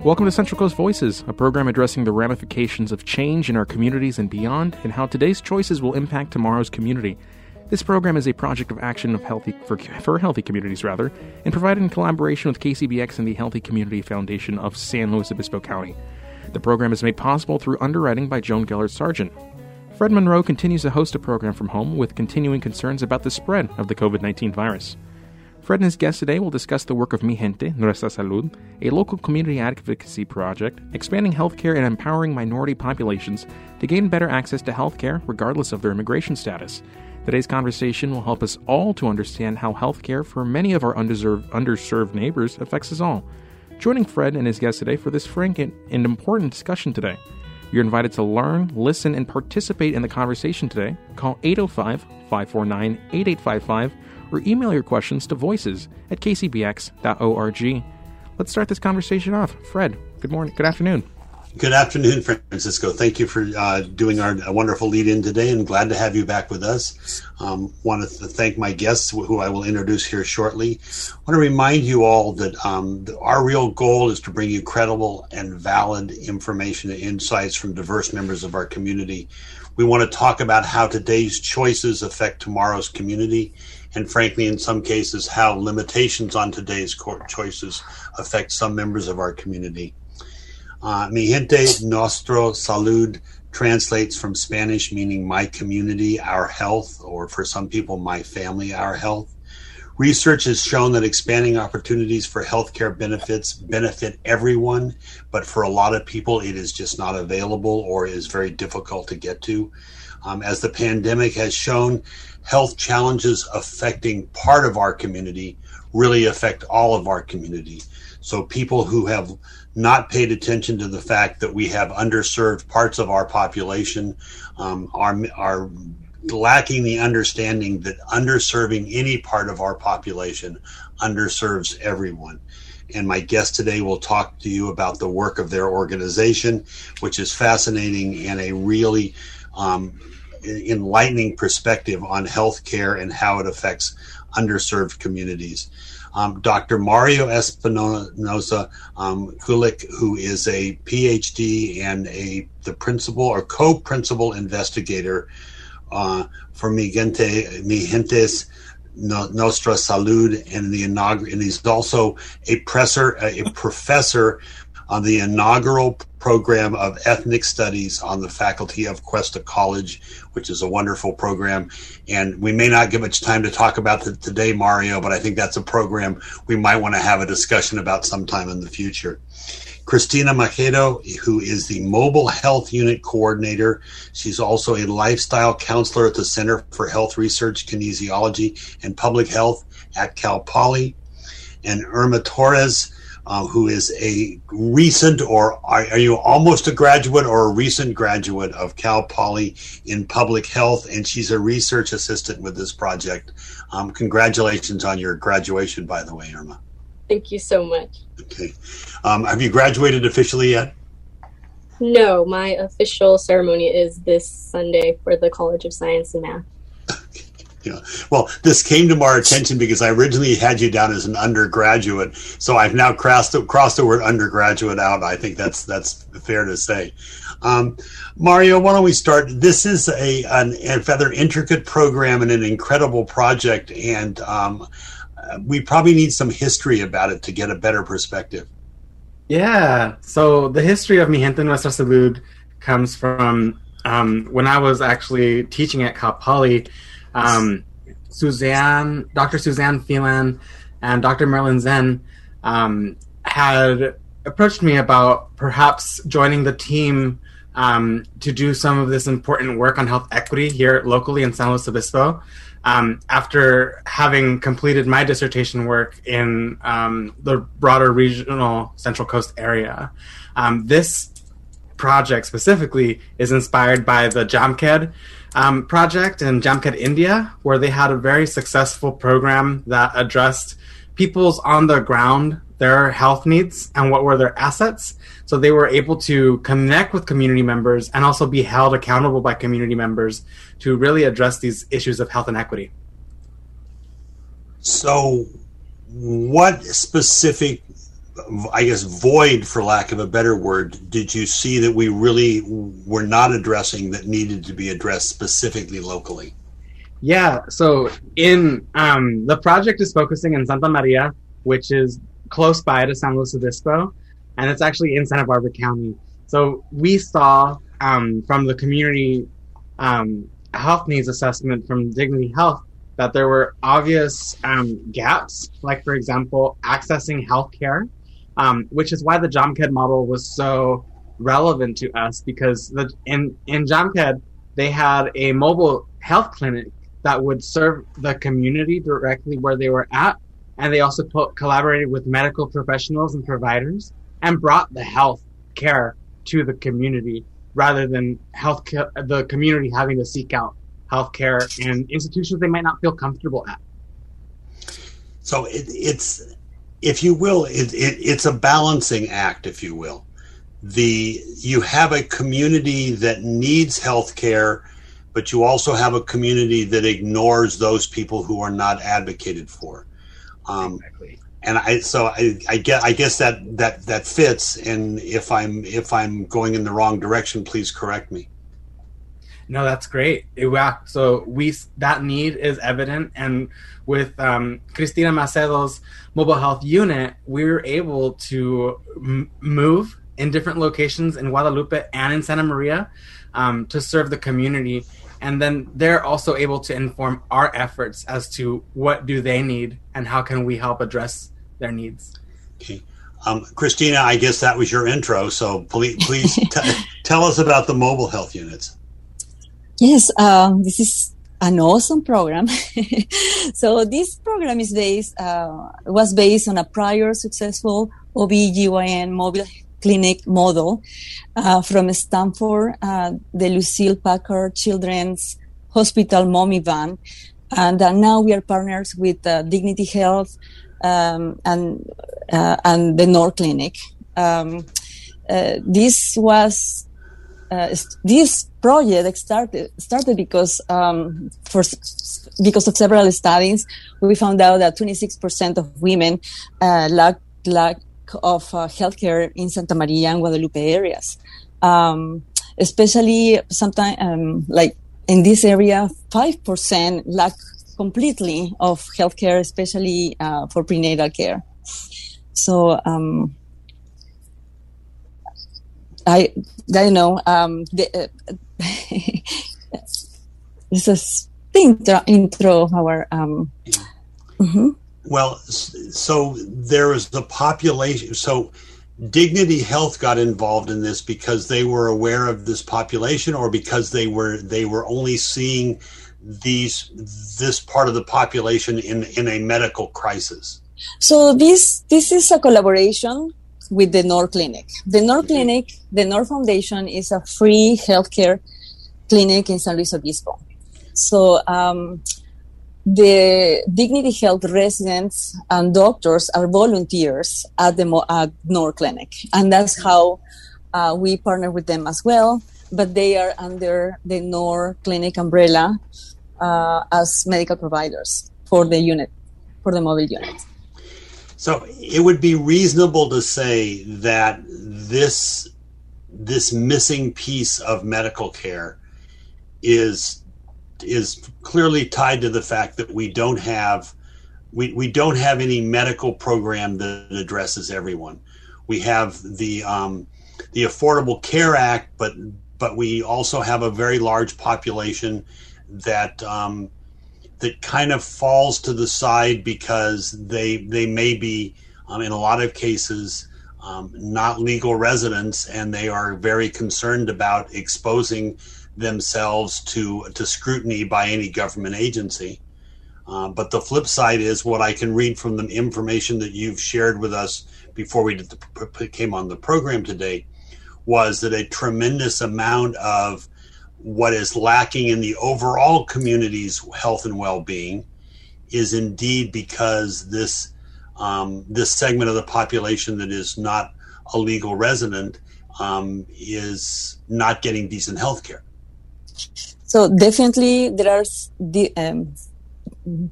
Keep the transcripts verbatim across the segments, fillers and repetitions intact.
Welcome to Central Coast Voices, a program addressing the ramifications of change in our communities and beyond, and how today's choices will impact tomorrow's community. This program is a project of action of healthy for, for healthy communities, rather, and provided in collaboration with K C B X and the Healthy Community Foundation of San Luis Obispo County. The program is made possible through underwriting by Joan Gellert Sargent. Fred Monroe continues to host a program from home with continuing concerns about the spread of the covid nineteen virus. Fred and his guest today will discuss the work of Mi Gente, Nuestra Salud, a local community advocacy project expanding healthcare and empowering minority populations to gain better access to healthcare regardless of their immigration status. Today's conversation will help us all to understand how healthcare for many of our undeserved, underserved neighbors affects us all. Joining Fred and his guest today for this frank and, and important discussion today. You're invited to learn, listen, and participate in the conversation today. Call eight oh five, five four nine, eight eight five five or email your questions to voices at k c b x dot org. Let's start this conversation off. Fred, good morning. Good afternoon. Good afternoon, Francisco. Thank you for uh, doing our a wonderful lead-in today, and glad to have you back with us. Um, want to thank my guests, who I will introduce here shortly. I want to remind you all that um, our real goal is to bring you credible and valid information and insights from diverse members of our community. We want to talk about how today's choices affect tomorrow's community, and frankly, in some cases, how limitations on today's choices affect some members of our community. Uh, Mi Gente, Nuestra Salud translates from Spanish, meaning my community, our health, or for some people, my family, our health. Research has shown that expanding opportunities for healthcare benefits benefit everyone, but for a lot of people, it is just not available or is very difficult to get to. Um, as the pandemic has shown, health challenges affecting part of our community really affect all of our community. So people who have not paid attention to the fact that we have underserved parts of our population um, are, are lacking the understanding that underserving any part of our population underserves everyone. And my guest today will talk to you about the work of their organization, which is fascinating and a really um, enlightening perspective on healthcare and how it affects underserved communities. Um, Doctor Mario Espinosa um, Kulik, who is a P H D and a the principal or co-principal investigator uh, for Mi Gente, Mi Gente's Nuestra Salud, and the inaugural, and he's also a presser, a professor on the inaugural program of ethnic studies on the faculty of Cuesta College, which is a wonderful program. And we may not get much time to talk about it today, Mario, but I think that's a program we might want to have a discussion about sometime in the future. Cristina Macedo, who is the Mobile Health Unit Coordinator. She's also a lifestyle counselor at the Center for Health Research, Kinesiology, and Public Health at Cal Poly. And Irma Torres, Uh, who is a recent, or are, are you almost a graduate or a recent graduate of Cal Poly in public health, and she's a research assistant with this project. Um, congratulations on your graduation, by the way, Irma. Thank you so much. Okay. Um, have you graduated officially yet? No, my official ceremony is this Sunday for the College of Science and Math. Yeah. Well, this came to our attention because I originally had you down as an undergraduate, so I've now crossed the, crossed the word undergraduate out. I think that's that's fair to say. Um, Mario, why don't we start? This is a, an, a rather intricate program and an incredible project, and um, we probably need some history about it to get a better perspective. Yeah, so the history of Mi Gente Nuestra Salud comes from um, when I was actually teaching at Cal Poly. Um, Suzanne, Doctor Suzanne Phelan and Doctor Marilyn Zen um, had approached me about perhaps joining the team um, to do some of this important work on health equity here locally in San Luis Obispo. Um, after having completed my dissertation work in um, the broader regional Central Coast area. Um, this project specifically is inspired by the JAMKED um, project in JAMKED, India, where they had a very successful program that addressed people's on the ground, their health needs and what were their assets. So they were able to connect with community members and also be held accountable by community members to really address these issues of health inequity. So what specific I guess, void, for lack of a better word, did you see that we really were not addressing that needed to be addressed specifically locally? Yeah, so in um, the project is focusing in Santa Maria, which is close by to San Luis Obispo, and it's actually in Santa Barbara County. So we saw um, from the community um, health needs assessment from Dignity Health that there were obvious um, gaps, like, for example, accessing healthcare, um, which is why the Jomked model was so relevant to us, because the, in, in Jomked, they had a mobile health clinic that would serve the community directly where they were at, and they also co- collaborated with medical professionals and providers and brought the health care to the community rather than health ca- the community having to seek out healthcare in institutions they might not feel comfortable at. So it, it's, if you will, it, it, it's a balancing act, if you will. The you have a community that needs healthcare, but you also have a community that ignores those people who are not advocated for. Um, exactly. And I, so I, I get, I guess that, that, that fits. And if I'm, if I'm going in the wrong direction, please correct me. No, that's great. Yeah. So we, that need is evident. And with um, Cristina Macedo's mobile health unit, we were able to m- move in different locations in Guadalupe and in Santa Maria um, to serve the community. And then they're also able to inform our efforts as to what do they need and how can we help address their needs. Okay. Um, Christina, I guess that was your intro. So please, please t- tell us about the mobile health units. Yes, um, this is an awesome program. So this program is based, uh, was based on a prior successful O B G Y N mobile clinic model uh, from Stanford, uh, the Lucille Packard Children's Hospital Mommy Van. And uh, now we are partners with uh, Dignity Health um, and uh, and the North Clinic. Um, uh, this was uh, this project started started because um, for because of several studies, we found out that twenty-six percent of women uh, lack lack of uh, healthcare in Santa Maria and Guadalupe areas, um, especially sometimes um, like in this area, five percent lack completely of healthcare, especially uh, for prenatal care. So um, I, I don't know. Um, the, uh, this is the intro, intro of our. Um, mm-hmm. Well, so there is the population. So Dignity Health got involved in this because they were aware of this population, or because they were they were only seeing these this part of the population in in a medical crisis. So this this is a collaboration with the North Clinic. The North Okay. Clinic, the North Foundation, is a free healthcare clinic in San Luis Obispo. So um, the Dignity Health residents and doctors are volunteers at the Mo- at North Clinic, and that's how uh, we partner with them as well. But they are under the North Clinic umbrella uh, as medical providers for the unit, for the mobile unit. So it would be reasonable to say that this this missing piece of medical care is is clearly tied to the fact that we don't have we, we don't have any medical program that addresses everyone. We have the um, the Affordable Care Act, but but we also have a very large population that um, that kind of falls to the side because they they may be um, in a lot of cases um, not legal residents, and they are very concerned about exposing themselves to to scrutiny by any government agency. Uh, but the flip side is what I can read from the information that you've shared with us before we did the, came on the program today, was that a tremendous amount of what is lacking in the overall community's health and well-being is indeed because this um, this segment of the population that is not a legal resident um, is not getting decent health care. So definitely there are the, um,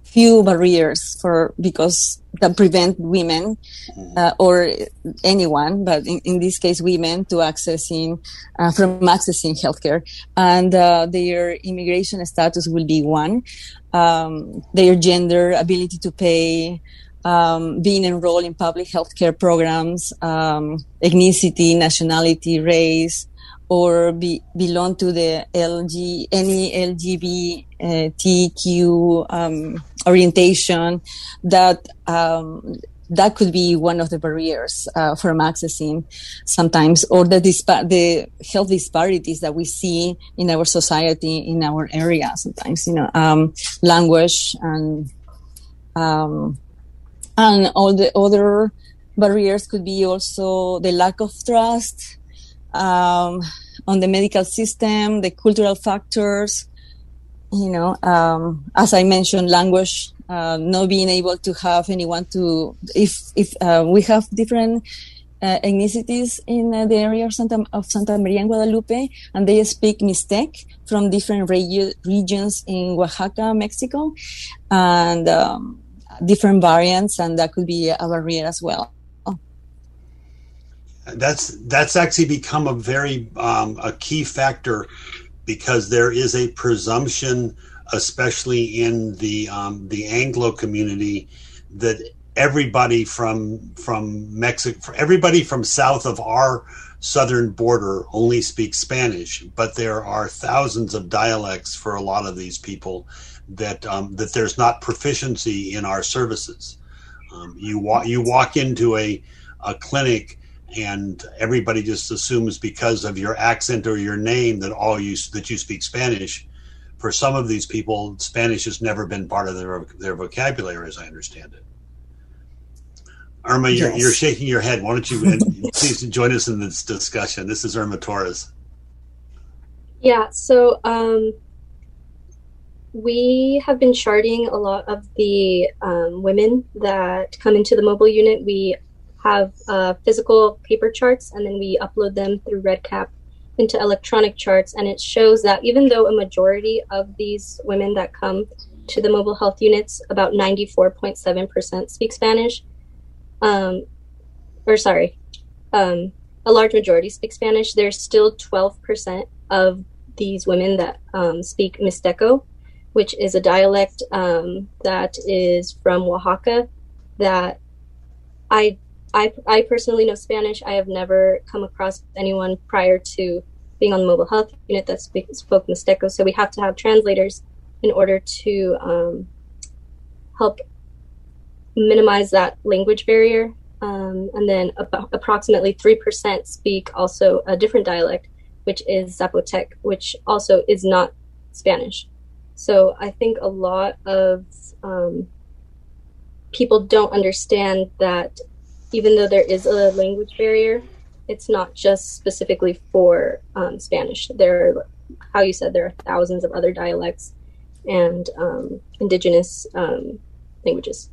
few barriers for because that prevent women uh, or anyone, but in, in this case, women to accessing uh, from accessing healthcare, and uh, their immigration status will be one, um, their gender, ability to pay, um, being enrolled in public healthcare programs, um, ethnicity, nationality, race, or be, belong to the L G, any L G B T Q um, orientation, that um, that could be one of the barriers uh, from accessing sometimes, or the dispa- the health disparities that we see in our society, in our area sometimes, you know, um, language and um, and all the other barriers could be also the lack of trust Um, on the medical system, the cultural factors, you know, um, as I mentioned, language, uh, not being able to have anyone to, if if uh, we have different uh, ethnicities in uh, the area of Santa, of Santa Maria and Guadalupe, and they speak Mixtec from different regi- regions in Oaxaca, Mexico, and um, different variants, and that could be a barrier as well. That's that's actually become a very um, a key factor, because there is a presumption, especially in the um, the Anglo community, that everybody from from Mexico, everybody from south of our southern border only speaks Spanish, but there are thousands of dialects for a lot of these people that um, that there's not proficiency in our services. Um, you walk you walk into a a clinic, and everybody just assumes because of your accent or your name that all you that you speak Spanish. For some of these people, Spanish has never been part of their their vocabulary, as I understand it. Irma, you're, Yes. you're shaking your head. Why don't you please join us in this discussion? This is Irma Torres. Yeah, so um, we have been charting a lot of the um, women that come into the mobile unit. We have uh, physical paper charts, and then we upload them through REDCap into electronic charts. And it shows that even though a majority of these women that come to the mobile health units, about ninety-four point seven percent speak Spanish, um, or sorry, um, a large majority speak Spanish, there's still twelve percent of these women that um, speak Mixteco, which is a dialect um, that is from Oaxaca that I I, I personally know Spanish. I have never come across anyone prior to being on the mobile health unit that speak, spoke Mixteco. So we have to have translators in order to um, help minimize that language barrier. Um, and then about approximately three percent speak also a different dialect, which is Zapotec, which also is not Spanish. So I think a lot of um, people don't understand that even though there is a language barrier, it's not just specifically for um, Spanish. There are, how you said, there are thousands of other dialects and um, indigenous um, languages.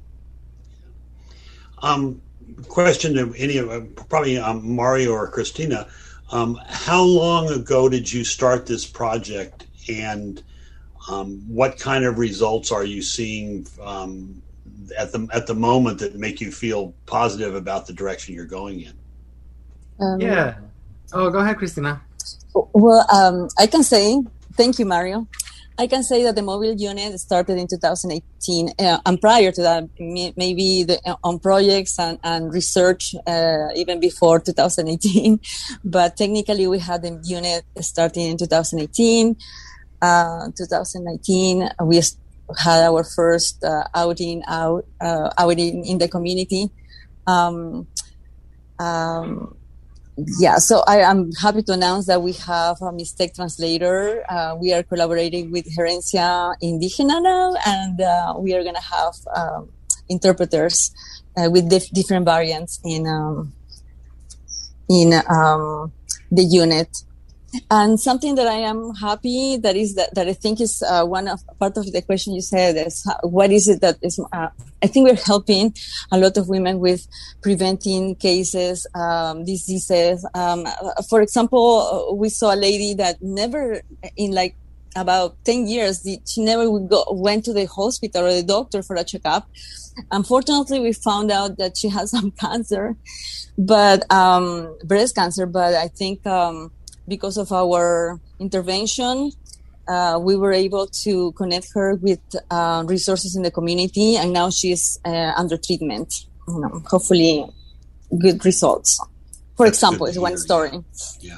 Um, question to any of, uh, probably um, Mario or Christina, um, how long ago did you start this project, and um, what kind of results are you seeing um, at the at the moment that make you feel positive about the direction you're going in? Um, Yeah. Oh, go ahead, Christina. Well, um, I can say, thank you, Mario. I can say that the mobile unit started in two thousand eighteen, uh, and prior to that, may- maybe the, uh, on projects and, and research uh, even before two thousand eighteen. But technically, we had the unit starting in two thousand eighteen. Uh, two thousand nineteen, we had our first uh, outing out uh, outing in the community. Um, um, Yeah, so I am happy to announce that we have a Mixtec translator. Uh, we are collaborating with Herencia Indígena now, and uh, we are going to have um, interpreters uh, with dif- different variants in um, in um, the unit. And something that I am happy that is that, that I think is uh, one of part of the question you said is how, what is it that is uh, I think we're helping a lot of women with preventing cases, um, diseases. Um, for example, we saw a lady that never in like about ten years, the, she never would go, went to the hospital or the doctor for a checkup. Unfortunately, we found out that she has some cancer, but um, breast cancer. But I think um, because of our intervention, uh, we were able to connect her with uh, resources in the community, and now she's uh, under treatment. You know, hopefully, good results. For That's example, is one hear. story. Yeah.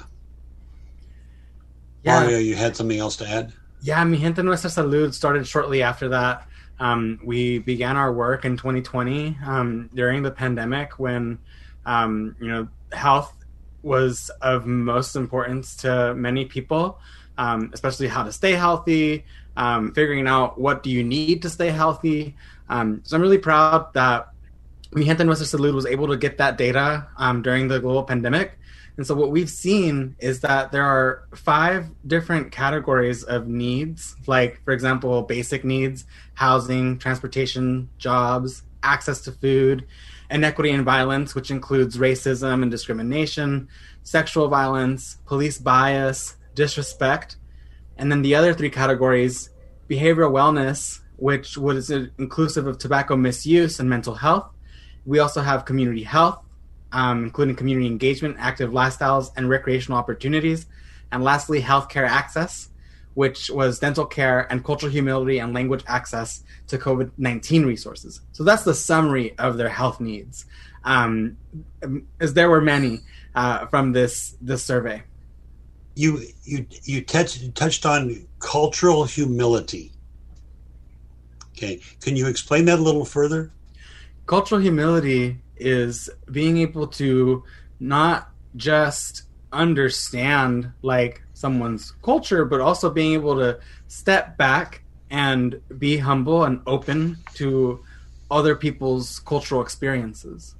Yeah. Mario, you had something else to add? Yeah, Mi Gente Nuestra Salud started shortly after that. Um, we began our work in twenty twenty um, during the pandemic when, um, you know, health was of most importance to many people, um, especially how to stay healthy, um, figuring out what do you need to stay healthy. Um, so I'm really proud that Mi Gente Nuestra Salud was able to get that data um, during the global pandemic. And so what we've seen is that there are five different categories of needs, like, for example, basic needs, housing, transportation, jobs, access to food, inequity and violence, which includes racism and discrimination, sexual violence, police bias, disrespect. And then the other three categories, behavioral wellness, which was inclusive of tobacco misuse and mental health. We also have community health, Um, including community engagement, active lifestyles, and recreational opportunities. And lastly, healthcare access, which was dental care and cultural humility and language access to COVID nineteen resources. So that's the summary of their health needs, um, as there were many uh, from this this survey. You you you touched touched on cultural humility. Okay, can you explain that a little further? Cultural humility is being able to not just understand like someone's culture, but also being able to step back and be humble and open to other people's cultural experiences.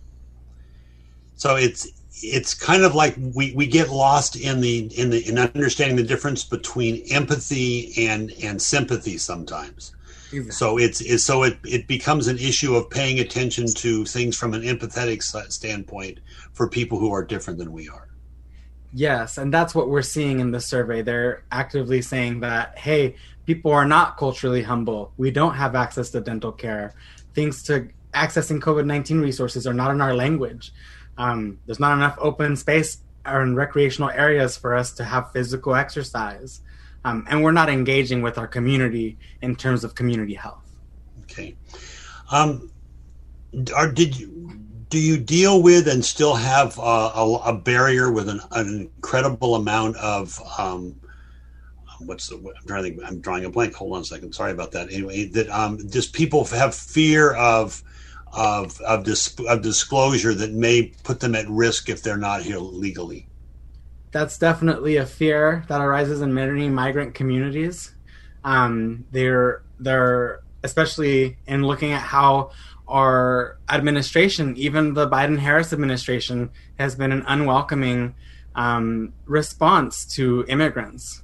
So it's it's kind of like we, we get lost in the in the in understanding the difference between empathy and and sympathy sometimes. Exactly. So it's, it's so it, it becomes an issue of paying attention to things from an empathetic standpoint for people who are different than we are. Yes, and that's what we're seeing in the survey. They're actively saying that, hey, people are not culturally humble. We don't have access to dental care. Things to accessing COVID nineteen resources are not in our language. Um, there's not enough open space or in recreational areas for us to have physical exercise. Um, and we're not engaging with our community in terms of community health. Okay. Um, are, did you, do you deal with and still have uh, a, a barrier with an, an incredible amount of, um, what's the, I'm trying to think, I'm drawing a blank. Hold on a second. Sorry about that. Anyway, that um, just people have fear of, of, of, dis, of disclosure that may put them at risk if they're not here legally. That's definitely a fear that arises in many migrant communities. Um, they're they're especially in looking at how our administration, even the Biden-Harris administration, has been an unwelcoming um, response to immigrants.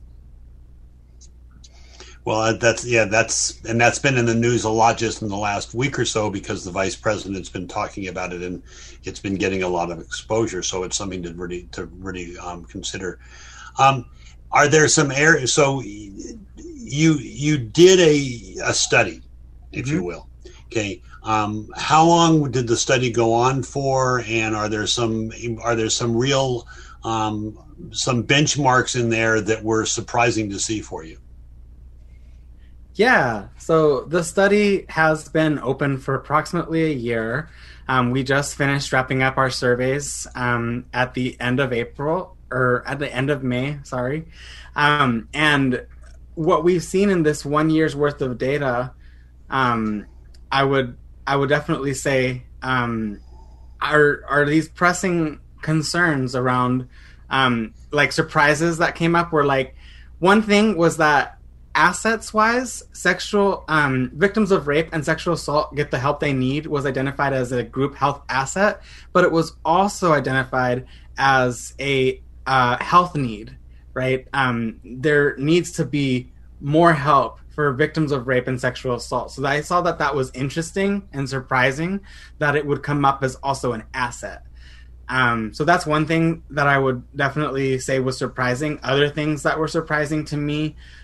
Well, that's yeah, that's and that's been in the news a lot just in the last week or so because the vice president's been talking about it and it's been getting a lot of exposure. So it's something to really to really um, consider. Um, are there some areas? So you you did a a study, if mm-hmm. you will. Okay, um, how long did the study go on for? And are there some are there some real um, some benchmarks in there that were surprising to see for you? Yeah, so the study has been open for approximately a year. Um, we just finished wrapping up our surveys um, at the end of April, or at the end of May, sorry. Um, and what we've seen in this one year's worth of data, um, I would I would definitely say um, are are these pressing concerns around um, like surprises that came up were like, one thing was that assets wise, sexual um, victims of rape and sexual assault get the help they need was identified as a group health asset, but it was also identified as a uh, health need, right? Um, there needs to be more help for victims of rape and sexual assault. So I saw that that was interesting and surprising that it would come up as also an asset. Um, so that's one thing that I would definitely say was surprising. Other things that were surprising to me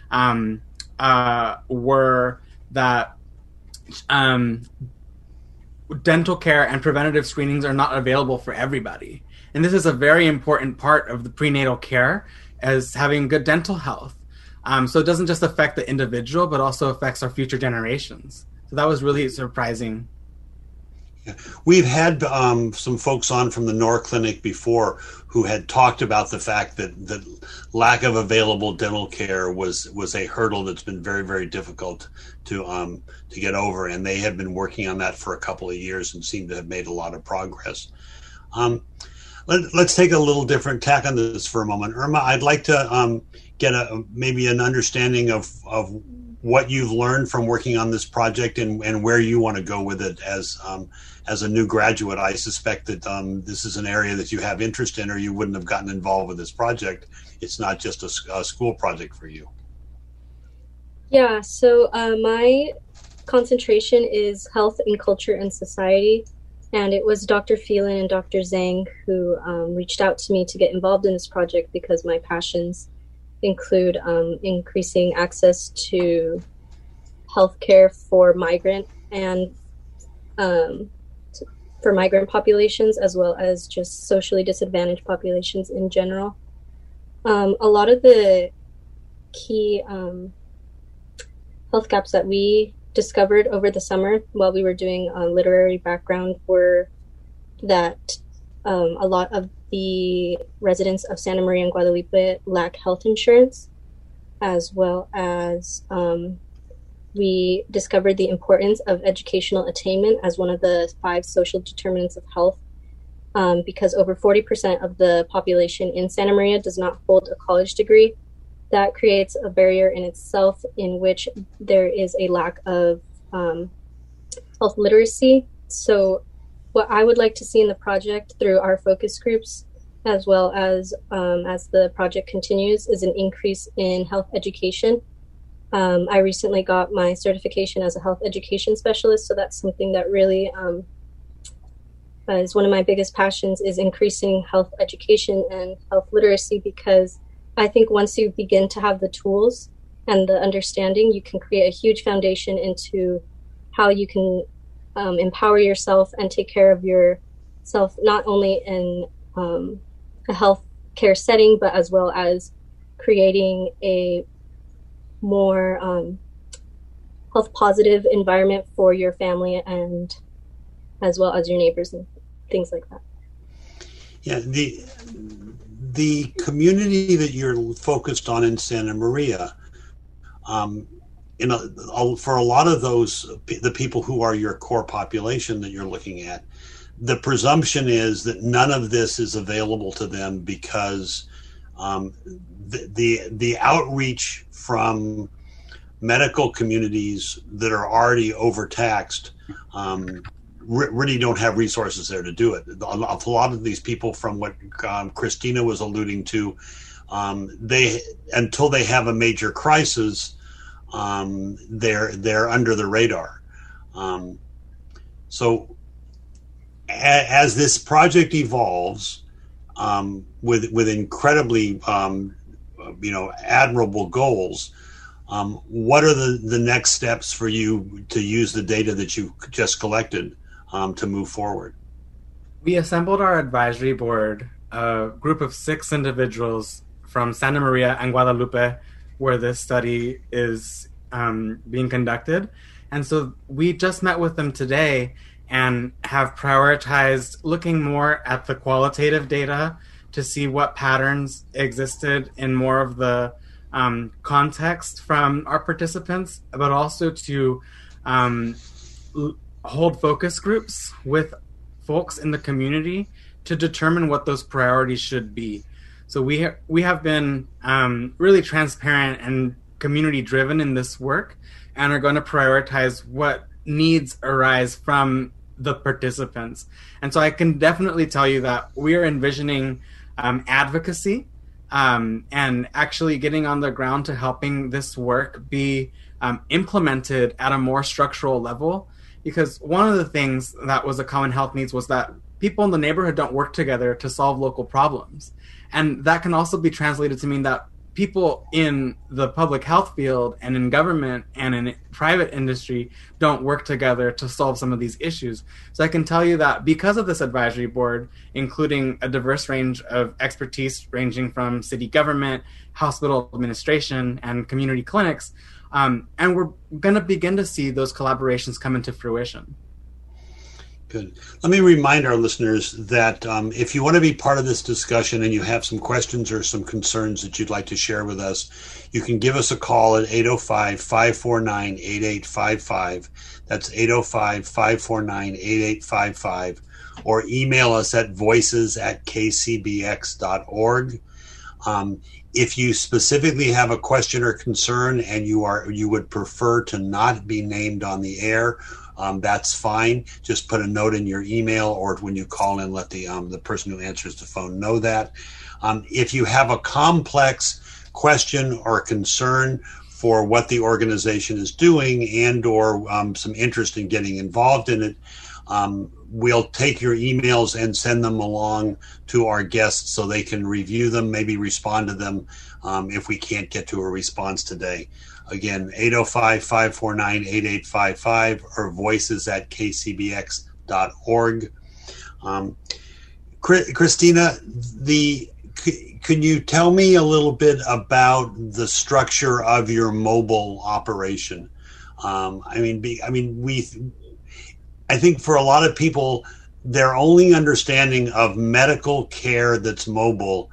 um, uh, were that um, dental care and preventative screenings are not available for everybody. And this is a very important part of the prenatal care, as having good dental health. Um, so it doesn't just affect the individual, but also affects our future generations. So that was really surprising. Yeah. We've had um, some folks on from the N O R Clinic before who had talked about the fact that the lack of available dental care was was a hurdle that's been very, very difficult to um, to get over. And they have been working on that for a couple of years and seem to have made a lot of progress. Um, let, let's take a little different tack on this for a moment. Irma, I'd like to um, get a maybe an understanding of, of what you've learned from working on this project and, and where you want to go with it as um, as a new graduate. I suspect that um, this is an area that you have interest in, or you wouldn't have gotten involved with this project. It's not just a, a school project for you. Yeah, so uh, my concentration is health and culture and society. And it was Doctor Phelan and Doctor Zhang who um, reached out to me to get involved in this project because my passions include um, increasing access to healthcare for migrant and um, for migrant populations, as well as just socially disadvantaged populations in general. Um, a lot of the key um, health gaps that we discovered over the summer while we were doing a literary background were that um, a lot of the residents of Santa Maria and Guadalupe lack health insurance, as well as um, we discovered the importance of educational attainment as one of the five social determinants of health, um, because over forty percent of the population in Santa Maria does not hold a college degree. That creates a barrier in itself in which there is a lack of um, health literacy. So what I would like to see in the project through our focus groups, as well as um, as the project continues, is an increase in health education. Um, I recently got my certification as a health education specialist, so that's something that really um, is one of my biggest passions, is increasing health education and health literacy, because I think once you begin to have the tools and the understanding, you can create a huge foundation into how you can um, empower yourself and take care of yourself, not only in um, a health care setting, but as well as creating a more um, health positive environment for your family and as well as your neighbors and things like that. Yeah, the the community that you're focused on in Santa Maria, um, in a, for a lot of those, the people who are your core population that you're looking at, the presumption is that none of this is available to them because um, the, the the outreach from medical communities that are already overtaxed um, really don't have resources there to do it. A lot of these people, from what um, Christina was alluding to, um, they until they have a major crisis, um, they're they're under the radar. Um, so a, as this project evolves, um, with with incredibly um, you know admirable goals, um, what are the the next steps for you to use the data that you just collected Um, to move forward? We assembled our advisory board, a group of six individuals from Santa Maria and Guadalupe, where this study is um, being conducted. And so we just met with them today and have prioritized looking more at the qualitative data to see what patterns existed in more of the um, context from our participants, but also to um, l- hold focus groups with folks in the community to determine what those priorities should be. So we ha- we have been um, really transparent and community driven in this work, and are going to prioritize what needs arise from the participants. And so I can definitely tell you that we are envisioning um, advocacy um, and actually getting on the ground to helping this work be um, implemented at a more structural level. Because one of the things that was a common health needs was that people in the neighborhood don't work together to solve local problems. And that can also be translated to mean that people in the public health field and in government and in private industry don't work together to solve some of these issues. So I can tell you that because of this advisory board, including a diverse range of expertise ranging from city government, hospital administration, and community clinics, um, and we're going to begin to see those collaborations come into fruition. Good. Let me remind our listeners that um, if you want to be part of this discussion and you have some questions or some concerns that you'd like to share with us, you can give us a call at eight oh five, five four nine, eight eight five five. That's eight oh five, five four nine, eight eight five five. Or email us at voices at k c b x dot org. Um, if you specifically have a question or concern and you are you would prefer to not be named on the air, Um, that's fine. Just put a note in your email, or when you call in, let the um, the person who answers the phone know that. Um, if you have a complex question or concern for what the organization is doing and or um, some interest in getting involved in it, um, we'll take your emails and send them along to our guests so they can review them, maybe respond to them um, if we can't get to a response today. Again, eight oh five, five four nine, eight eight five five or voices at k c b x dot org. Um, Christina, the c- can you tell me a little bit about the structure of your mobile operation? Um, I mean, be, I mean, we. I think for a lot of people, their only understanding of medical care that's mobile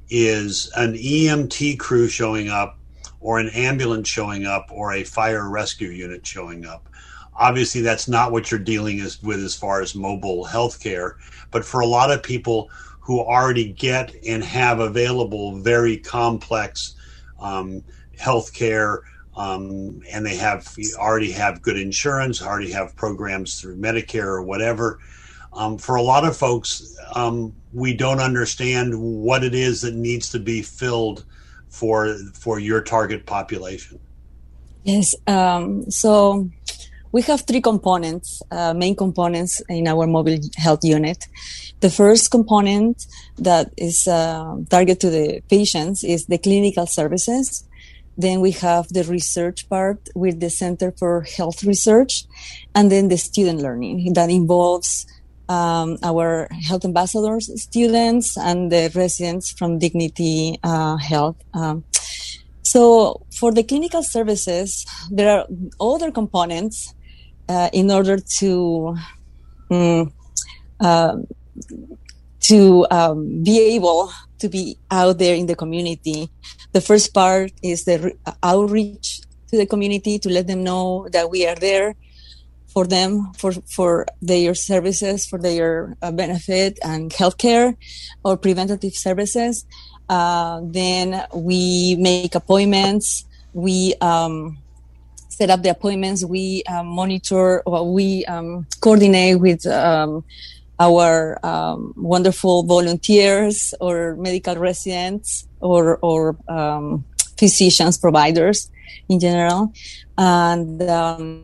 is an E M T crew showing up, or an ambulance showing up, or a fire rescue unit showing up. Obviously, that's not what you're dealing with as far as mobile healthcare. But for a lot of people who already get and have available very complex um, healthcare, um, and they have already have good insurance, already have programs through Medicare or whatever, um, for a lot of folks, um, we don't understand what it is that needs to be filled for for your target population. Yes, um, so we have three components, uh, main components in our mobile health unit. The first component that is uh, targeted to the patients is the clinical services. Then we have the research part with the Center for Health Research, and then the student learning that involves Um, our health ambassadors, students, and the residents from Dignity uh, Health. Um, so for the clinical services, there are other components uh, in order to um, uh, to um, be able to be out there in the community. The first part is the re- outreach to the community to let them know that we are there for them, for, for their services, for their uh, benefit and healthcare or preventative services. Uh, then we make appointments. We um, set up the appointments. We uh, monitor, or we um, coordinate with um, our um, wonderful volunteers or medical residents or, or um, physicians, providers in general. And um,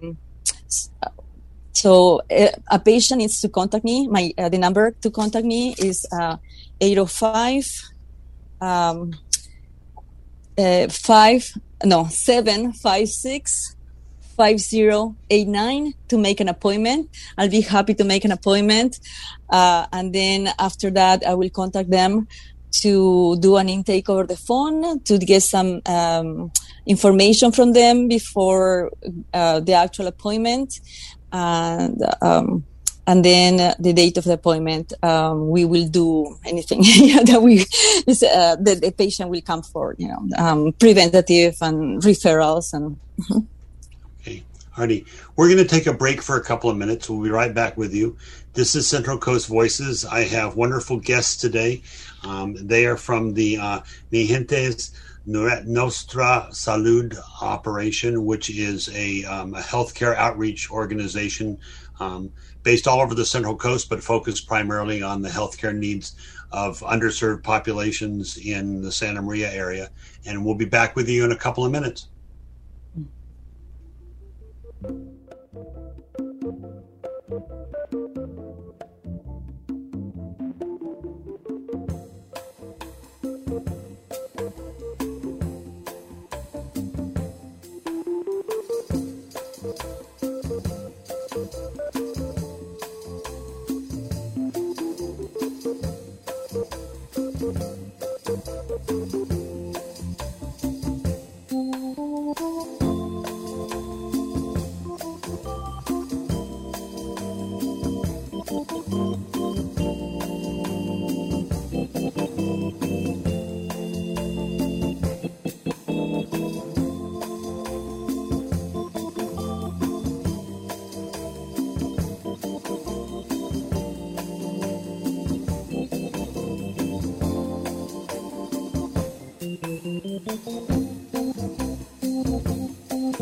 So uh, a patient needs to contact me. My uh, the number to contact me is uh, eight oh five um, uh, five no seven five six five zero eight nine to make an appointment. I'll be happy to make an appointment, uh, and then after that, I will contact them to do an intake over the phone to get some um, information from them before uh, the actual appointment. And um, and then uh, the date of the appointment, um, we will do anything that we uh, that the patient will come for, you know, um, preventative and referrals and. Okay, Artie, we're going to take a break for a couple of minutes. We'll be right back with you. This is Central Coast Voices. I have wonderful guests today. Um, they are from the uh, Mi Gentes Nostra Salud operation, which is a, um, a healthcare outreach organization um, based all over the Central Coast, but focused primarily on the healthcare needs of underserved populations in the Santa Maria area. And we'll be back with you in a couple of minutes.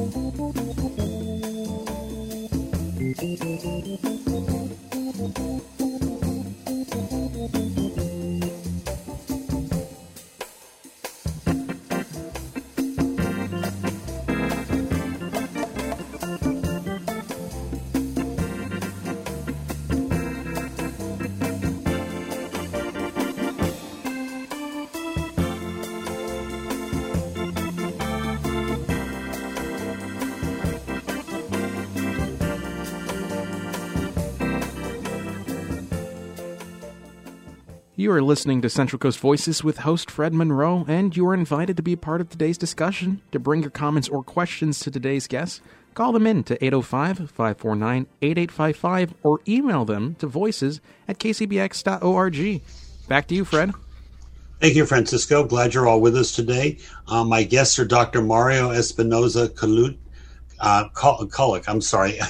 You are listening to Central Coast Voices with host Fred Monroe, and you are invited to be a part of today's discussion. To bring your comments or questions to today's guests, call them in to eight oh five, five four nine, eight eight five five or email them to voices at k c b x dot org. Back to you, Fred. Thank you, Francisco. Glad you're all with us today. Uh, my guests are Doctor Mario Espinoza Calut. Uh, Kulik, I'm sorry.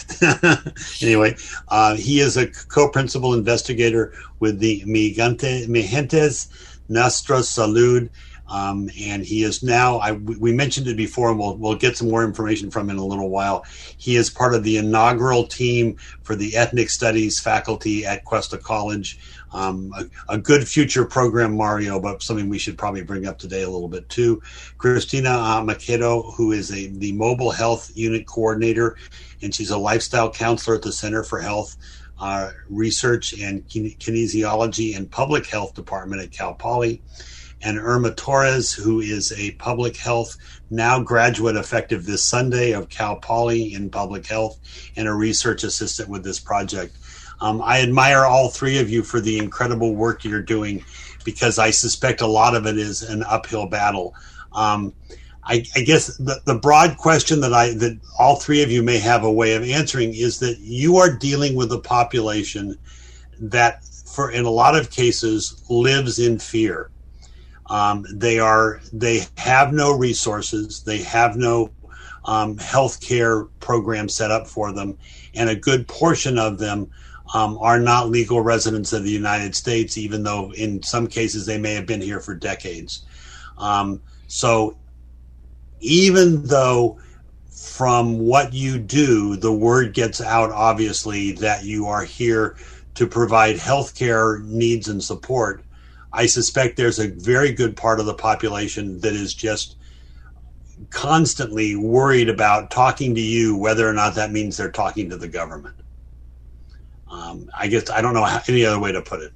Anyway, uh, he is a co-principal investigator with the Migante, Migentes Nuestra Salud, um, and he is now, I, we mentioned it before, and we'll, we'll get some more information from him in a little while. He is part of the inaugural team for the Ethnic Studies faculty at Cuesta College. Um, a, a good future program, Mario, but something we should probably bring up today a little bit too. Christina uh, Maquedo, who is a the Mobile Health Unit Coordinator, and she's a lifestyle counselor at the Center for Health uh, Research and Kinesiology and Public Health Department at Cal Poly. And Irma Torres, who is a public health now graduate effective this Sunday of Cal Poly in public health and a research assistant with this project. Um, I admire all three of you for the incredible work you're doing, because I suspect a lot of it is an uphill battle. Um, I, I guess the, the broad question that I that all three of you may have a way of answering is that you are dealing with a population that, for in a lot of cases, lives in fear. Um, they are they have no resources. They have no um, health care program set up for them, and a good portion of them Um, are not legal residents of the United States, even though in some cases they may have been here for decades. Um, so even though from what you do, the word gets out, obviously, that you are here to provide healthcare needs and support, I suspect there's a very good part of the population that is just constantly worried about talking to you, whether or not that means they're talking to the government. Um, I guess I don't know how, any other way to put it.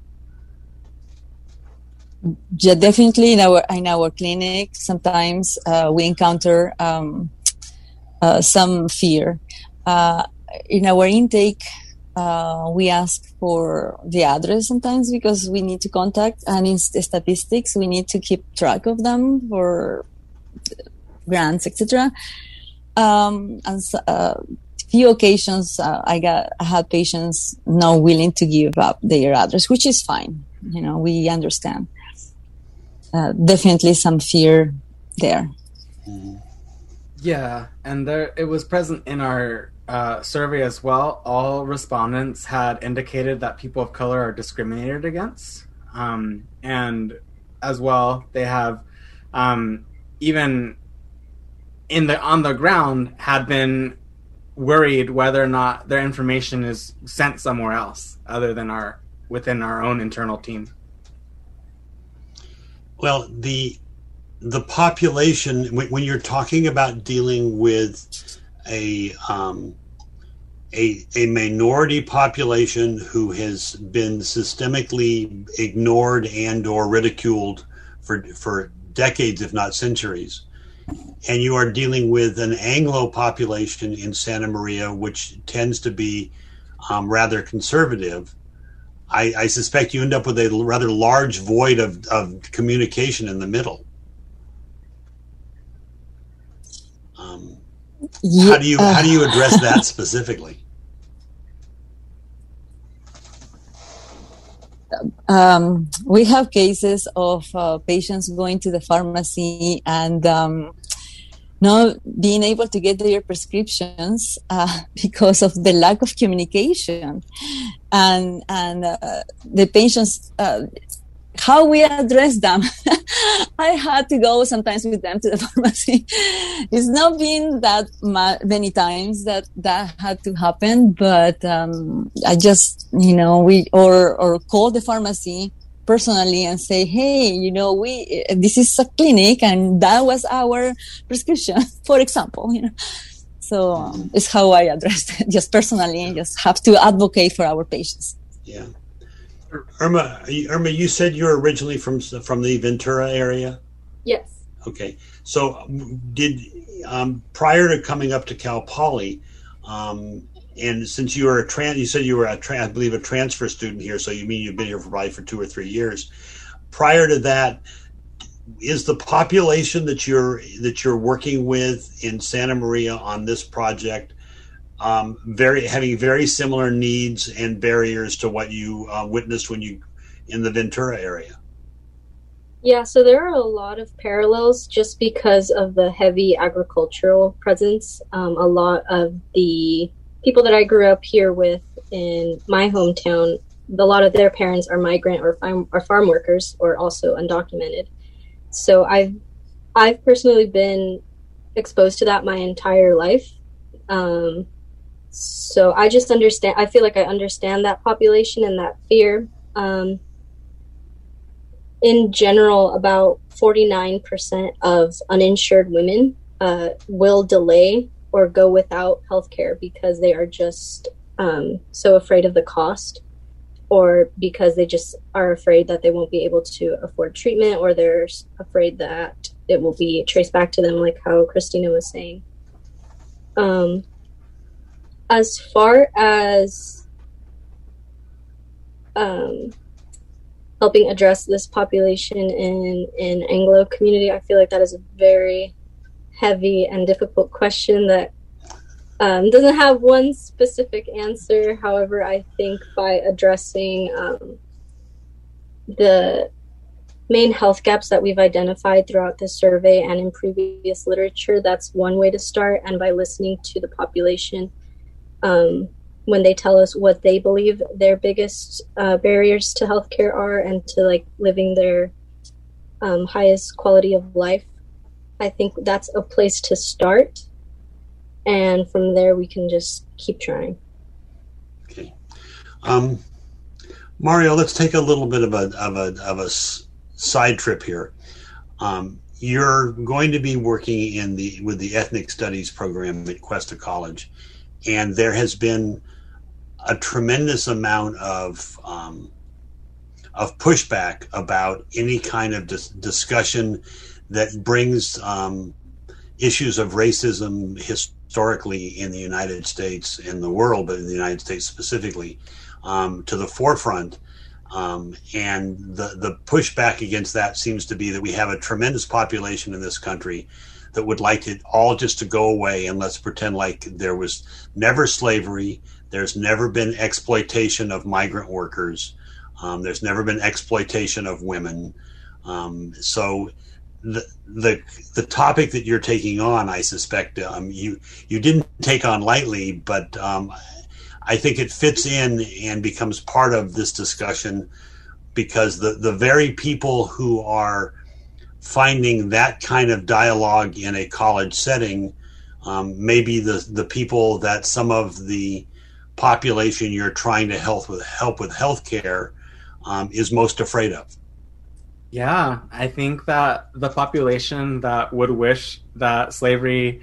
Yeah, definitely in our in our clinic, sometimes uh, we encounter um, uh, some fear. Uh, in our intake, uh, we ask for the address sometimes because we need to contact, and in the statistics, we need to keep track of them for grants, et cetera. Um, and uh, few occasions uh, I got I had patients not willing to give up their address, which is fine. You know, we understand. Uh, definitely some fear there. Yeah, and there it was present in our uh, survey as well. All respondents had indicated that people of color are discriminated against, um, and as well they have um, even in the on the ground had been worried whether or not their information is sent somewhere else other than our within our own internal team. Well, the the population, when you're talking about dealing with a um, a a minority population who has been systemically ignored and or ridiculed for for decades, if not centuries, and you are dealing with an Anglo population in Santa Maria, which tends to be um, rather conservative, I, I suspect you end up with a rather large void of, of communication in the middle. Um, yeah, how do you uh, how do you address that specifically? Um, we have cases of uh, patients going to the pharmacy and um, not being able to get their prescriptions uh, because of the lack of communication, and and uh, the patients uh, how we address them. I had to go sometimes with them to the pharmacy. It's not been that ma- many times that that had to happen, but um, I just, you know, we or or call the pharmacy personally and say, hey, you know, we this is a clinic and that was our prescription, for example, you know. So um, it's how I address it, just personally, just have to advocate for our patients. Yeah. Irma, Irma, you said you're originally from from the Ventura area? Yes. Okay. So did um, prior to coming up to Cal Poly, um, and since you were a trans, you said you were a trans, I believe a transfer student here. So you mean you've been here for probably for two or three years. Prior to that, is the population that you're that you're working with in Santa Maria on this project um, very having very similar needs and barriers to what you uh, witnessed when you in the Ventura area? Yeah, so there are a lot of parallels just because of the heavy agricultural presence. Um, a lot of the people that I grew up here with in my hometown, a lot of their parents are migrant or farm, or farm workers or also undocumented. So I've I've personally been exposed to that my entire life. Um, so I just understand, I feel like I understand that population and that fear. Um, in general, about forty-nine percent of uninsured women uh, will delay or go without healthcare because they are just um, so afraid of the cost, or because they just are afraid that they won't be able to afford treatment, or they're afraid that it will be traced back to them, like how Christina was saying. Um, as far as um, helping address this population in, in Anglo community, I feel like that is a very heavy and difficult question that Um, doesn't have one specific answer. However, I think by addressing um, the main health gaps that we've identified throughout this survey and in previous literature, that's one way to start. And by listening to the population um, when they tell us what they believe their biggest uh, barriers to healthcare are and to like living their um, highest quality of life, I think that's a place to start. And from there, we can just keep trying. Okay, um, Mario, let's take a little bit of a of a of a s- side trip here. Um, you're going to be working in the with the ethnic studies program at Cuesta College, and there has been a tremendous amount of um, of pushback about any kind of dis- discussion that brings um, issues of racism, history. Historically in the United States, in the world, but in the United States specifically, um, to the forefront. Um, and the, the pushback against that seems to be that we have a tremendous population in this country that would like it all just to go away, and let's pretend like there was never slavery, there's never been exploitation of migrant workers, um, there's never been exploitation of women. Um, so The, the the topic that you're taking on, I suspect um, you you didn't take on lightly, but um, I think it fits in and becomes part of this discussion, because the, the very people who are finding that kind of dialogue in a college setting um, may be the, the people that some of the population you're trying to help with help with healthcare um, is most afraid of. Yeah, I think that the population that would wish that slavery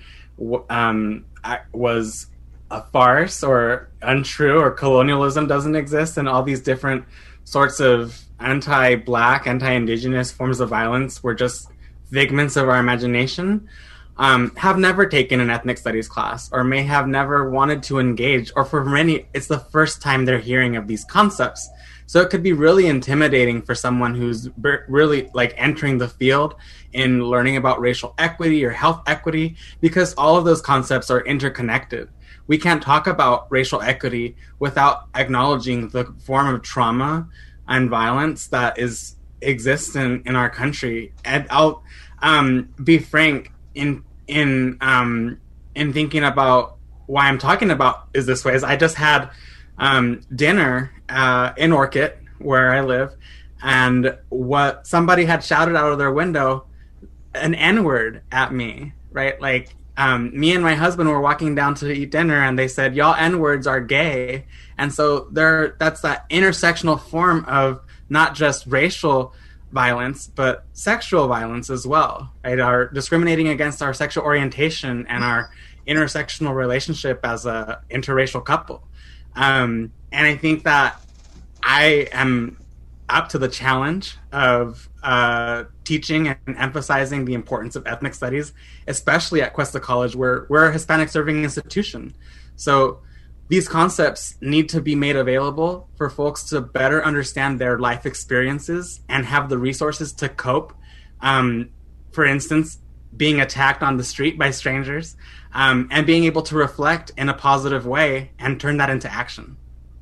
um, was a farce or untrue, or colonialism doesn't exist, and all these different sorts of anti-Black, anti-Indigenous forms of violence were just figments of our imagination, um, have never taken an ethnic studies class, or may have never wanted to engage, or for many, it's the first time they're hearing of these concepts. So it could be really intimidating for someone who's really like entering the field in learning about racial equity or health equity, because all of those concepts are interconnected. We can't talk about racial equity without acknowledging the form of trauma and violence that is exists in, in our country. And I'll um, be frank in in um, in thinking about why I'm talking about is this way. Is I just had Um, dinner uh, in Orchid, where I live, and what somebody had shouted out of their window, an N-word at me, right? Like, um, me and my husband were walking down to eat dinner, and they said, y'all N-words are gay. And so there, that's that intersectional form of not just racial violence, but sexual violence as well, right? Our discriminating against our sexual orientation and our intersectional relationship as a interracial couple. Um, and I think that I am up to the challenge of uh, teaching and emphasizing the importance of ethnic studies, especially at Cuesta College, where we're a Hispanic serving institution. So these concepts need to be made available for folks to better understand their life experiences and have the resources to cope. Um, for instance, being attacked on the street by strangers, um, and being able to reflect in a positive way and turn that into action.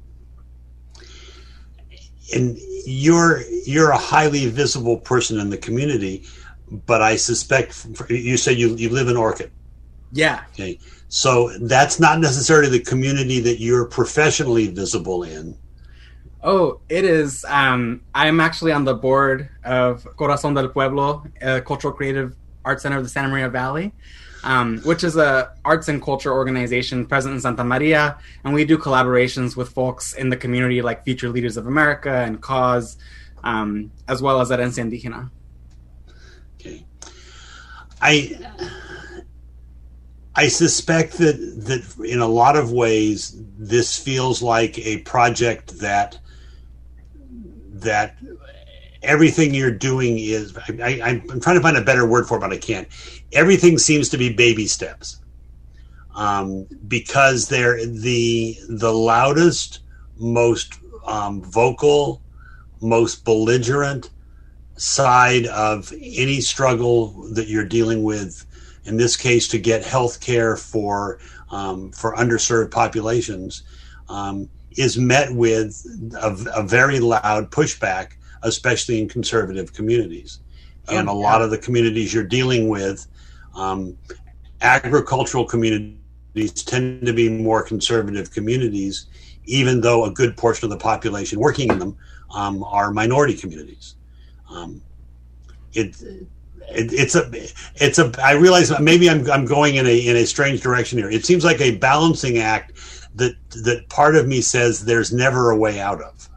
And you're you're a highly visible person in the community, but I suspect you said you you live in Orchid. Yeah. Okay. So that's not necessarily the community that you're professionally visible in. Oh, it is. Um, I'm actually on the board of Corazón del Pueblo, a cultural creative arts center of the Santa Maria Valley, um, which is a arts and culture organization present in Santa Maria. And we do collaborations with folks in the community like Future Leaders of America and Cause, um, as well as Herencia Indígena. Okay. I... I suspect that, that in a lot of ways, this feels like a project that that everything you're doing is, I, I, I'm trying to find a better word for it, but I can't. Everything seems to be baby steps, um, because they're the, the loudest, most um, vocal, most belligerent side of any struggle that you're dealing with. In this case, to get health care for um, for underserved populations, um, is met with a, a very loud pushback, especially in conservative communities. And Oh, a yeah. lot of the communities you're dealing with, um, agricultural communities tend to be more conservative communities, even though a good portion of the population working in them um, are minority communities. Um, it It, it's a, it's a. I realize maybe I'm I'm going in a in a strange direction here. It seems like a balancing act that that part of me says there's never a way out of.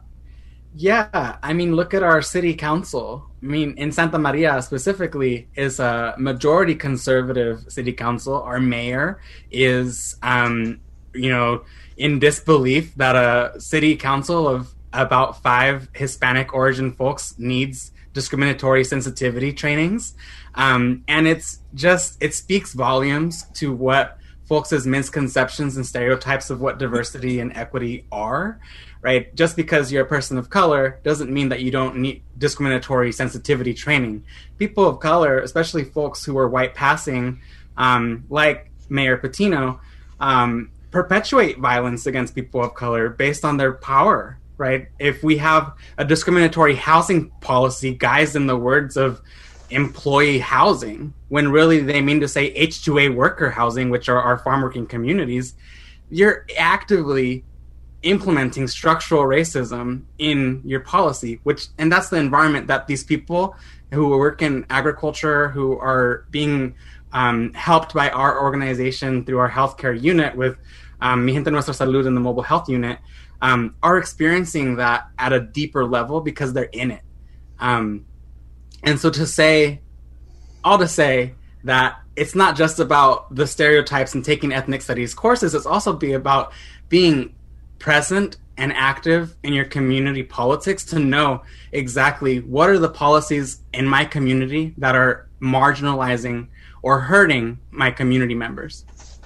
Yeah, I mean, look at our city council. I mean, in Santa Maria specifically, is a majority conservative city council. Our mayor is, um, you know, in disbelief that a city council of about five Hispanic origin folks needs discriminatory sensitivity trainings. Um, and it's just, it speaks volumes to what folks' misconceptions and stereotypes of what diversity and equity are, right? Just because you're a person of color doesn't mean that you don't need discriminatory sensitivity training. People of color, especially folks who are white passing, um, like Mayor Patino, um, perpetuate violence against people of color based on their power, right? If we have a discriminatory housing policy guised in the words of employee housing, when really they mean to say H two A worker housing, which are our farm working communities, you're actively implementing structural racism in your policy, which, and that's the environment that these people who work in agriculture, who are being um, helped by our organization through our healthcare unit with um, Mi Gente Nuestra Salud and the mobile health unit, Um, are experiencing that at a deeper level because they're in it. Um, and so to say, all to say that it's not just about the stereotypes and taking ethnic studies courses, it's also be about being present and active in your community politics to know exactly what are the policies in my community that are marginalizing or hurting my community members.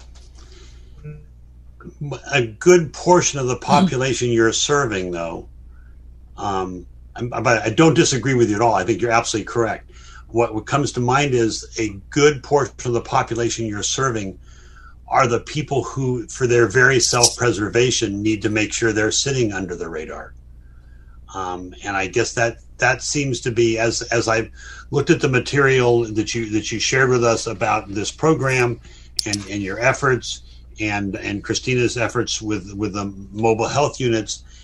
A good portion of the population you're serving, though, um, but I don't disagree with you at all. I think you're absolutely correct. What, what comes to mind is a good portion of the population you're serving are the people who, for their very self-preservation, need to make sure they're sitting under the radar. Um, and I guess that that seems to be, as as I've looked at the material that you that you shared with us about this program and, and your efforts, and and Christina's efforts with with the mobile health units,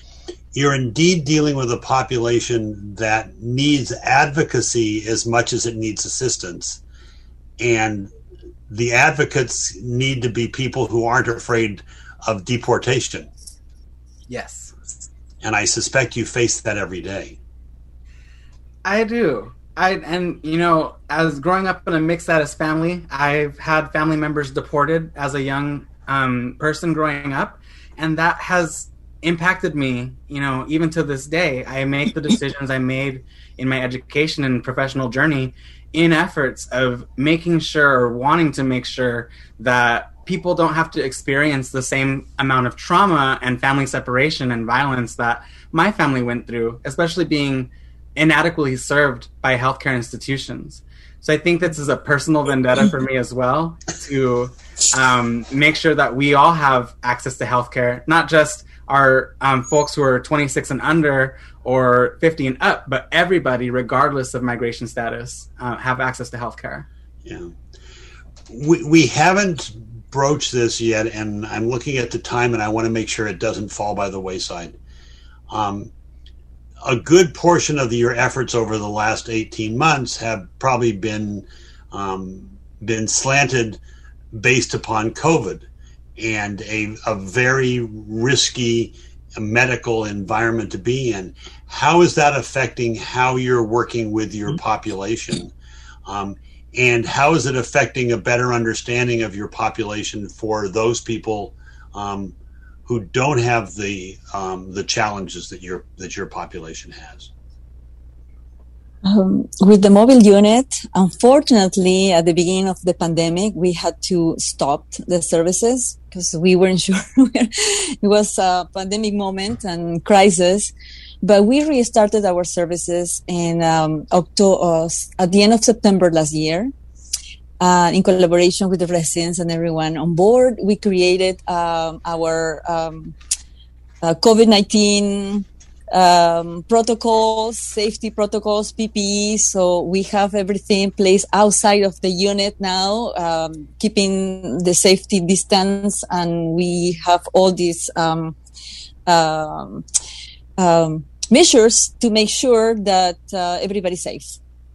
you're indeed dealing with a population that needs advocacy as much as it needs assistance. And the advocates need to be people who aren't afraid of deportation. Yes. And I suspect you face that every day. I do. I and you know, as growing up in a mixed status family, I've had family members deported as a young um, person growing up, and that has impacted me, you know, even to this day. I make the decisions I made in my education and professional journey in efforts of making sure, or wanting to make sure, that people don't have to experience the same amount of trauma and family separation and violence that my family went through, especially being inadequately served by healthcare institutions. So I think this is a personal vendetta for me as well, to um, make sure that we all have access to healthcare, not just our um, folks who are twenty-six and under or fifty and up, but everybody, regardless of migration status, uh, have access to healthcare. Yeah. We, we haven't broached this yet, and I'm looking at the time, and I want to make sure it doesn't fall by the wayside. Um, a good portion of the, your efforts over the last eighteen months have probably been um, been slanted based upon COVID and a, a very risky medical environment to be in. How is that affecting how you're working with your population? Um, and how is it affecting a better understanding of your population for those people um, who don't have the um, the challenges that your that your population has? Um, with the mobile unit, unfortunately, at the beginning of the pandemic, we had to stop the services because we weren't sure. It was a pandemic moment and crisis, but we restarted our services in um, October, uh, at the end of September last year. Uh, in collaboration with the residents and everyone on board, we created um, our um, uh, COVID nineteen Um, protocols, safety protocols, P P E. So we have everything placed outside of the unit now, um, keeping the safety distance, and we have all these um, um, um, measures to make sure that uh, everybody's safe.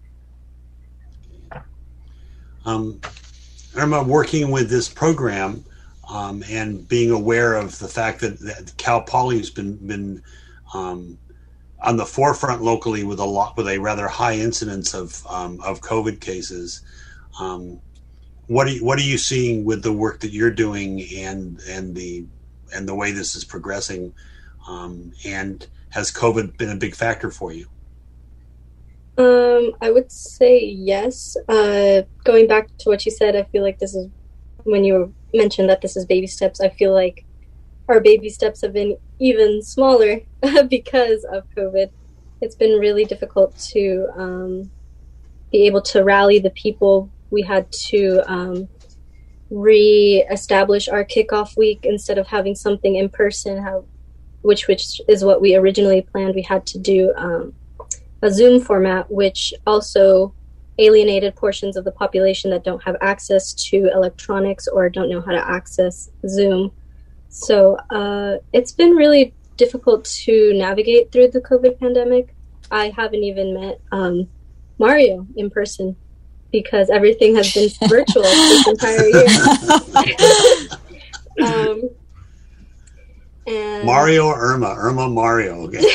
Um, Irma, working with this program um, and being aware of the fact that, that Cal Poly has been been Um, on the forefront locally with a lot, with a rather high incidence of um, of COVID cases. Um, what are you, what are you seeing with the work that you're doing and and the and the way this is progressing? Um, and has COVID been a big factor for you? Um, I would say yes. Uh, going back to what you said, I feel like this is when you mentioned that this is baby steps. I feel like our baby steps have been even smaller because of COVID. It's been really difficult to um, be able to rally the people. We had to um, re-establish our kickoff week instead of having something in person, how, which which is what we originally planned. We had to do um, a Zoom format, which also alienated portions of the population that don't have access to electronics or don't know how to access Zoom. So uh, it's been really difficult to navigate through the COVID pandemic. I haven't even met um, Mario in person because everything has been virtual this entire year. um, and Mario or Irma? Irma, Mario. Okay.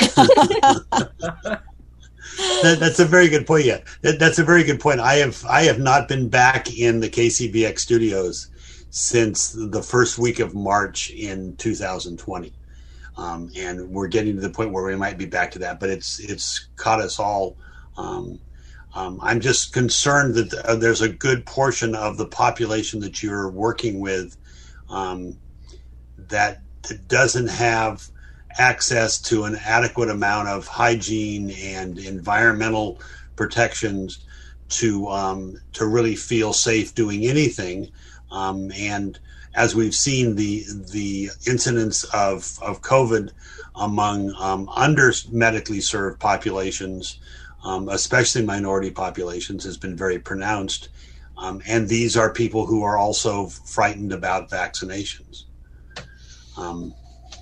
that, that's a very good point. Yeah, that, that's a very good point. I have I have not been back in the K C B X studios since the first week of March in two thousand twenty. Um, and we're getting to the point where we might be back to that, but it's it's caught us all. Um, um, I'm just concerned that uh, there's a good portion of the population that you're working with um, that, that doesn't have access to an adequate amount of hygiene and environmental protections to um, to really feel safe doing anything. Um, and as we've seen, the the incidence of, of COVID among um, under medically served populations, um, especially minority populations, has been very pronounced. Um, and these are people who are also frightened about vaccinations. Um,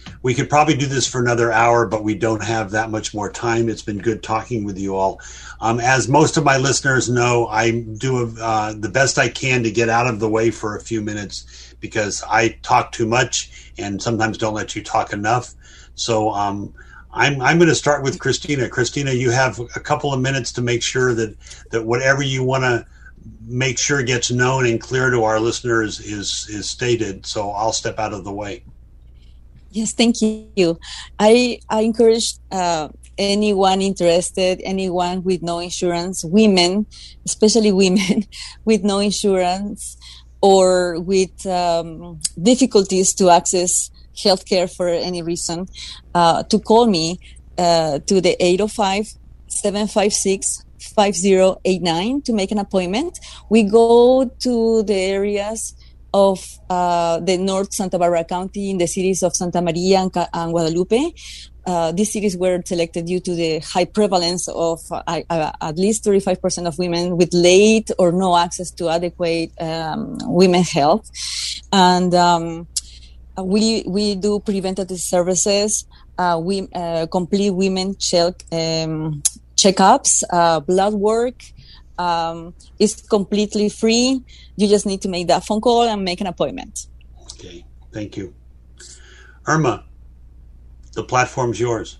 we could probably do this for another hour, but we don't have that much more time. It's been good talking with you all. Um, as most of my listeners know, I do uh, the best I can to get out of the way for a few minutes because I talk too much and sometimes don't let you talk enough. So um, I'm I'm going to start with Christina. Christina, you have a couple of minutes to make sure that, that whatever you want to make sure gets known and clear to our listeners is is stated. So I'll step out of the way. Yes, thank you. I I encourage uh, anyone interested, anyone with no insurance, women, especially women with no insurance or with um, difficulties to access healthcare for any reason, uh, to call me uh, to the eight oh five, seven five six, five oh eight nine to make an appointment. We go to the areas of uh, the North Santa Barbara County in the cities of Santa Maria and, and Guadalupe. Uh, these cities were selected due to the high prevalence of uh, uh, at least thirty-five percent of women with late or no access to adequate um, women's health. And um, we we do preventative services. Uh, we uh, complete women check, um, checkups, uh, blood work. Um, it's completely free. You just need to make that phone call and make an appointment. Okay, thank you. Irma, the platform's yours.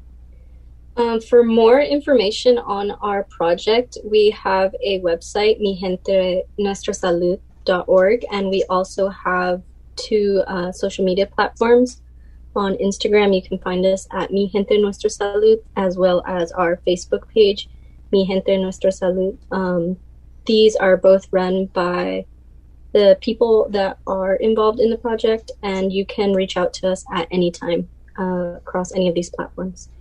Um, for more information on our project, we have a website, mi gente nuestra salud dot org, and we also have two uh, social media platforms. On Instagram, you can find us at Mi Gente Nuestra Salud, as well as our Facebook page, Mi Gente Nuestra Salud. Um, these are both run by the people that are involved in the project, and you can reach out to us at any time uh, across any of these platforms.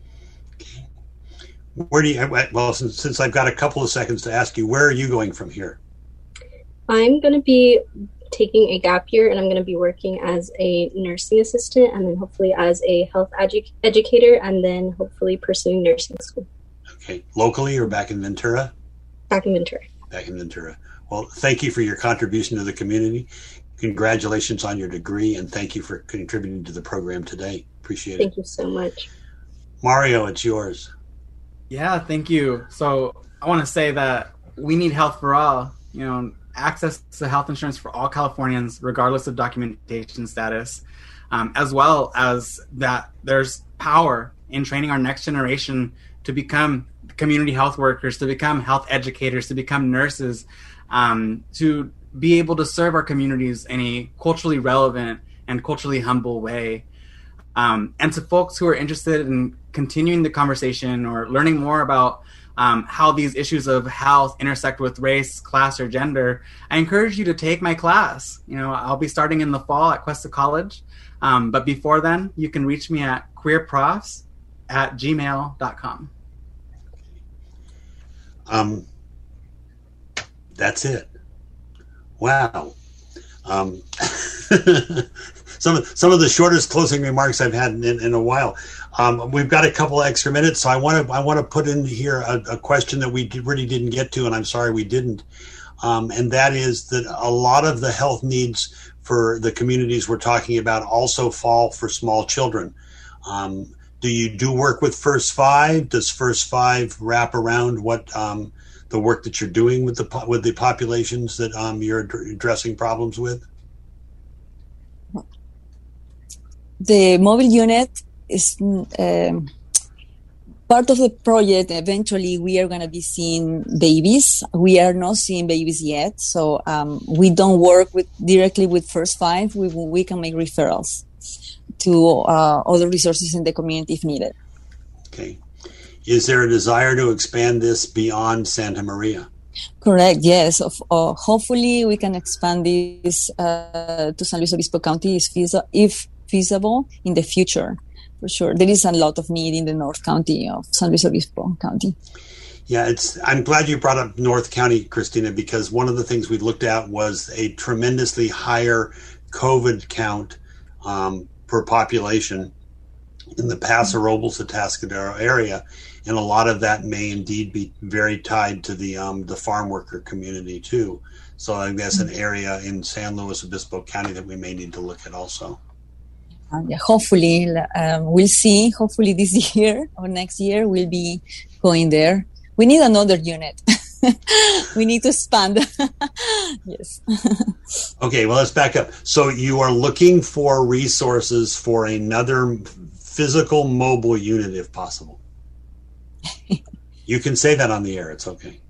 Where do you, well, since, since I've got a couple of seconds to ask you, where are you going from here? I'm going to be taking a gap year, and I'm going to be working as a nursing assistant, and then hopefully as a health edu- educator, and then hopefully pursuing nursing school. Okay, locally or back in Ventura? Back in Ventura. Back in Ventura. Well, thank you for your contribution to the community. Congratulations on your degree, and thank you for contributing to the program today. Appreciate it. Thank you so much. Mario, it's yours. Yeah, thank you. So I want to say that we need health for all. You know, access to health insurance for all Californians, regardless of documentation status, um, as well as that there's power in training our next generation to become community health workers, to become health educators, to become nurses, um, to be able to serve our communities in a culturally relevant and culturally humble way. Um, and to folks who are interested in continuing the conversation or learning more about Um, how these issues of health intersect with race, class, or gender, I encourage you to take my class. You know, I'll be starting in the fall at Cuesta College. Um, but before then, you can reach me at queerprofs at gmail dot com. Um, that's it. Wow. Um, some of, some of the shortest closing remarks I've had in, in a while. Um, we've got a couple of extra minutes, so I want to I want to put in here a, a question that we did, really didn't get to, and I'm sorry we didn't. Um, and that is that a lot of the health needs for the communities we're talking about also fall for small children. Um, do you do work with First Five? Does First Five wrap around what um, the work that you're doing with the with the populations that um, you're addressing problems with? The mobile unit is um, part of the project. Eventually, we are going to be seeing babies. We are not seeing babies yet, so um, we don't work with directly with First Five. We we can make referrals to uh, other resources in the community if needed. Okay. Is there a desire to expand this beyond Santa Maria? Correct. Yes. Of, uh, hopefully, we can expand this uh, to San Luis Obispo County if feasible, if feasible in the future. For sure, there is a lot of need in the North County of San Luis Obispo County. Yeah, it's. I'm glad you brought up North County, Christina, because one of the things we looked at was a tremendously higher COVID count um, per population in the Paso Robles, Atascadero area, and a lot of that may indeed be very tied to the um, the farm worker community too. So I think that's an area in San Luis Obispo County that we may need to look at also. um, yeah, hopefully, um, we'll see. Hopefully this year or next year we'll be going there. We need another unit. We need to expand. Yes. Okay, well, let's back up. So you are looking for resources for another physical mobile unit if possible. You can say that on the air. It's okay.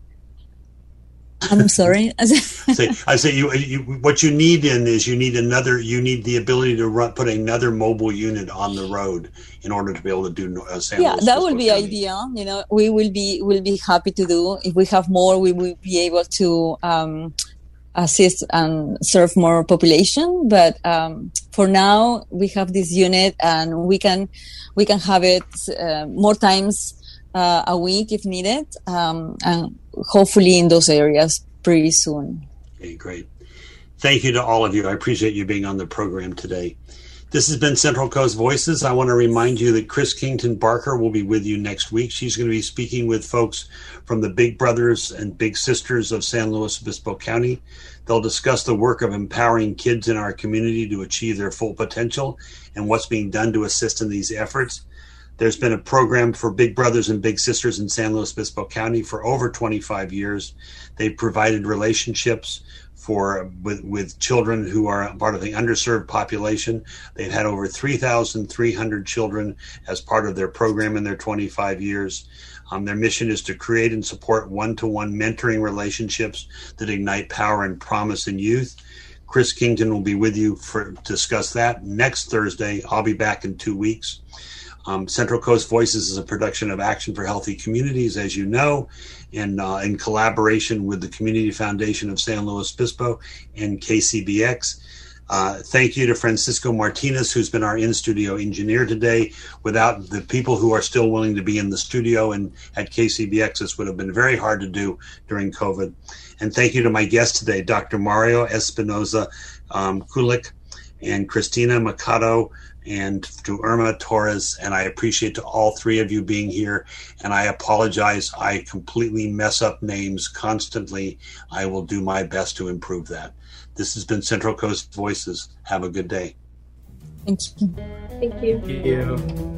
I'm sorry. I say, I say you, you. What you need in is you need another. You need the ability to run, put another mobile unit on the road in order to be able to do. Uh, San yeah, Luis that Obispo will be County. ideal. You know, we will be will be happy to do. If we have more, we will be able to um, assist and serve more population. But um, for now, we have this unit, and we can we can have it uh, more times uh, a week if needed, um, and hopefully in those areas pretty soon. Okay, great. Thank you to all of you. I appreciate you being on the program today. This has been Central Coast Voices. I want to remind you that Chris Kington Barker will be with you next week. She's going to be speaking with folks from the Big Brothers and Big Sisters of San Luis Obispo County. They'll discuss the work of empowering kids in our community to achieve their full potential and what's being done to assist in these efforts. There's been a program for Big Brothers and Big Sisters in San Luis Obispo County for over twenty-five years. They've provided relationships for with, with children who are part of the underserved population. They've had over three thousand three hundred children as part of their program in their twenty-five years. Um, their mission is to create and support one-to-one mentoring relationships that ignite power and promise in youth. Chris Kington will be with you for discuss that next Thursday. I'll be back in two weeks. Um, Central Coast Voices is a production of Action for Healthy Communities, as you know, and uh, in collaboration with the Community Foundation of San Luis Obispo and K C B X. Uh, thank you to Francisco Martinez, who's been our in-studio engineer today. Without the people who are still willing to be in the studio and at K C B X, this would have been very hard to do during COVID. And thank you to my guest today, Doctor Mario Espinoza um, Kulik and Christina Mikado, and to Irma Torres, and I appreciate to all three of you being here, and I apologize, I completely mess up names constantly. I will do my best to improve that. This has been Central Coast Voices. Have a good day. Thank you. Thank you. Thank you.